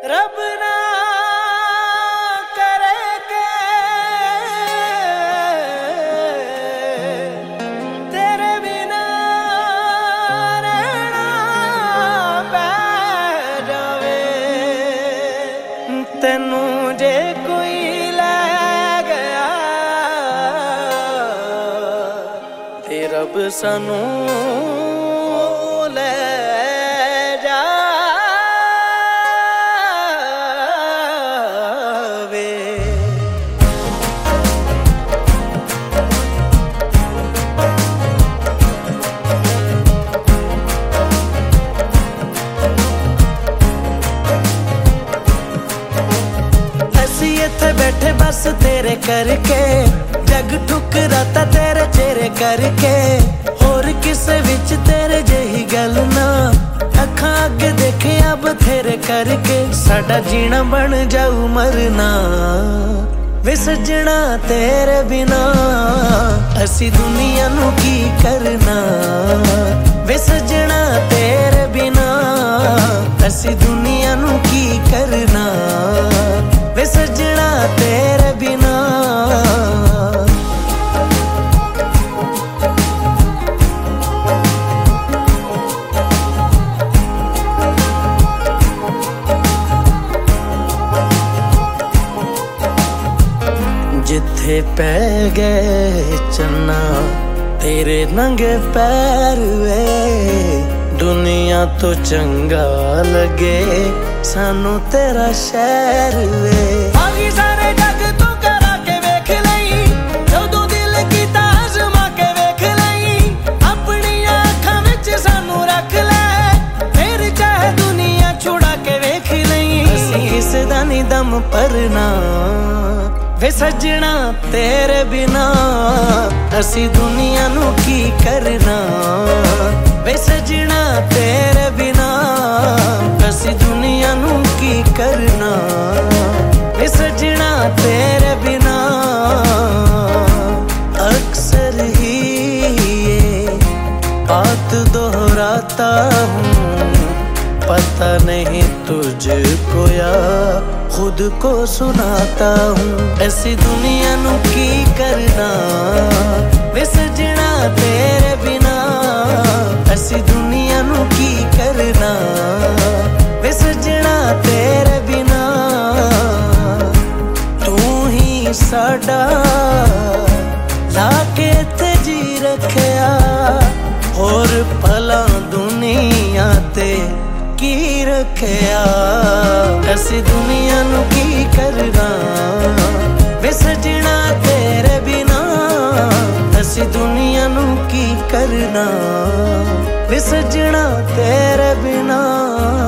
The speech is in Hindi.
रब ना करे के तेरे बिना रहना पै जावे। तेनू जे कोई ले गया ते रब सानू ले बैठे बस तेरे करके जग ठुकराता तेरे चेहरे करके होर किसे विच तेरे जेही गल ना अखां अगे देखे अब तेरे करके साडा जीना बन जाऊ मरना वे सजना तेरे बिना असी दुनिया नू की करना वे सजना तेरे बिना असी दुनिया नू की करना वे सजना तेरे बिना। जिथे पै गए चन्ना तेरे नंगे पैर वे दुनिया तो चंगा लगे सानू तेरा शहर वे। आगी सारे जग तू करा के वेख लई जदों दिल कीता आजमा के वेख लई अपनी आँखां विच सानू रख ले फिर चाहे दुनिया छुड़ा के वेख लई असीं किसे दा नी दम भरना वे सजना तेरे बिना असी दुनिया नू की करना वे सजना तेरे बिना असी दुनिया नू की करना वे सजना तेरे बिना। अक्सर ही ये बात दोहराता हूँ पता नहीं तुझको या खुद को सुनाता हूँ ऐसी दुनिया नू की करना वे सजना तेरे बिना ऐसी दुनिया नू की करना वे सजना तेरे बिना। तू ही साडा लाके ते जी रखया होर भला दुनिया ते की रखया ऐसी दुनिया नू की करना वे सजना तेरे बिना ऐसी दुनिया नू की करना वे सजना तेरे बिना।